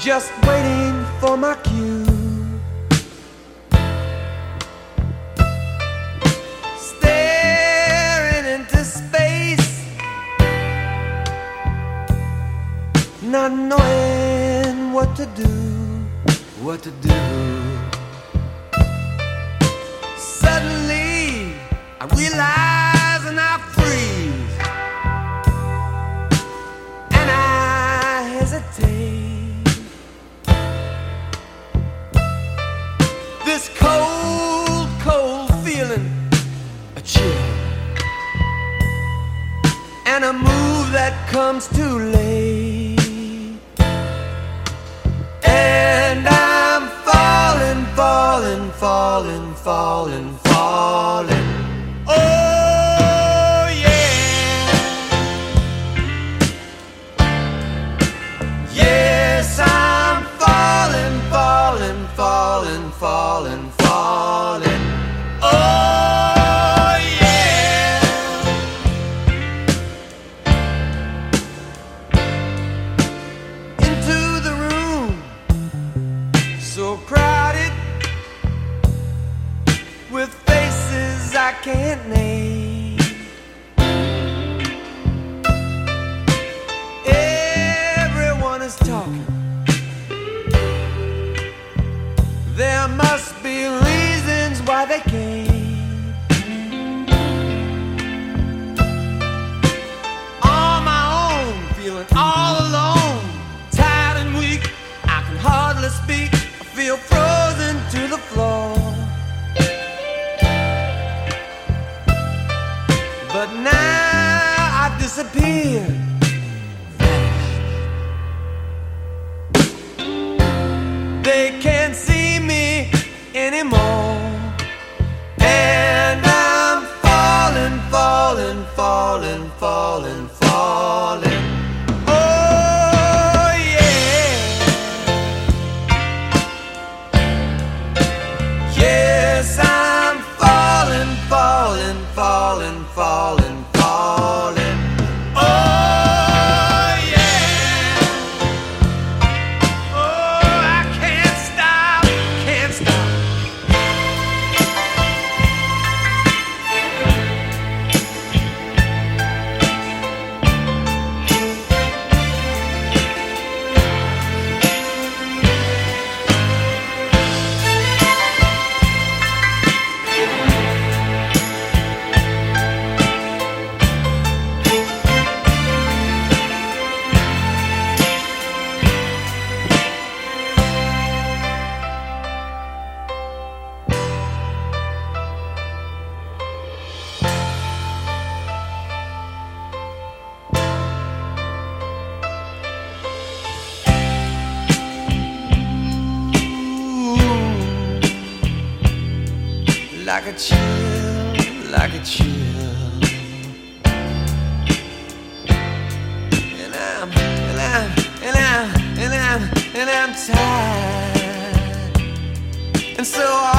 just waiting for my cue. Staring into space, not knowing what to do, what to do. Suddenly I realize and I freeze, and I hesitate. This cold, cold feeling, a chill, and a move that comes too late. And I'm falling, falling, falling, falling, falling. Oh yeah. Yes, I'm falling, falling, falling, falling, falling. Oh yeah. Into the room, so crowded, with faces I can't name. Everyone is talking. There must be reasons why they came. On my own, feeling all alone, tired and weak, I can hardly speak. I feel frozen to the floor. But now I've disappeared, vanished. They can't see me anymore. And I'm falling, falling, falling, falling, falling. Oh yeah. Yes, I'm falling, falling, falling, falling, falling. Oh yeah. Oh, I can't stop, can't stop. Like a chill, like a chill. And I'm tired. And so